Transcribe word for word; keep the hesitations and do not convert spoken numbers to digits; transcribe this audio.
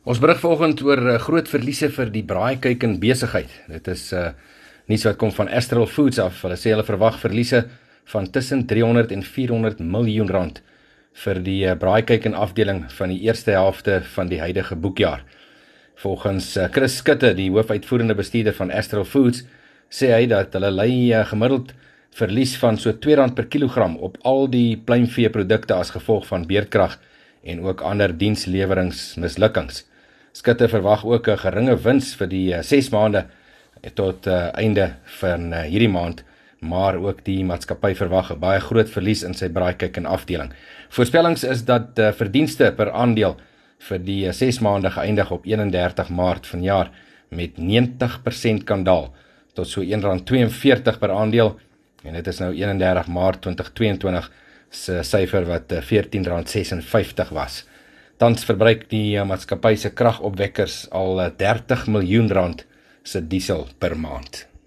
Ons berig vanoggend oor uh, groot verliese vir die braaikuiken besigheid. Dit is uh, nuus wat kom van Astral Foods af. Hulle sê hulle verwag verliese van tussen driehonderd en vierhonderd miljoen rand vir die uh, braaikuiken afdeling van die eerste helfte van die huidige boekjaar. Volgens uh, Chris Skutte, die hoofuitvoerende bestuurder van Astral Foods, sê hy dat hulle lei uh, gemiddeld verlies van so twee rand per kilogram op al die pluimveeprodukte as gevolg van beerdkrag en ook ander diensleweringsmislukkings. Skutte verwag ook 'n geringe wins vir die uh, ses maande tot uh, einde van uh, hierdie maand, maar ook die maatskappy verwag 'n baie groot verlies in sy braaikuiken afdeling. Voorspellings is dat uh, verdienste per aandeel vir die uh, ses maande geëindig op eenendertig Maart vanjaar met negentig persent kan daal tot so een rand tweeënveertig per aandeel, en dit is nou eenendertig Maart tweeduisend tweeëntwintig se syfer wat uh, veertien rand sesenvyftig was. Tans verbruik die uh, maatskappy se kragopwekkers al uh, dertig miljoen rand se diesel per maand.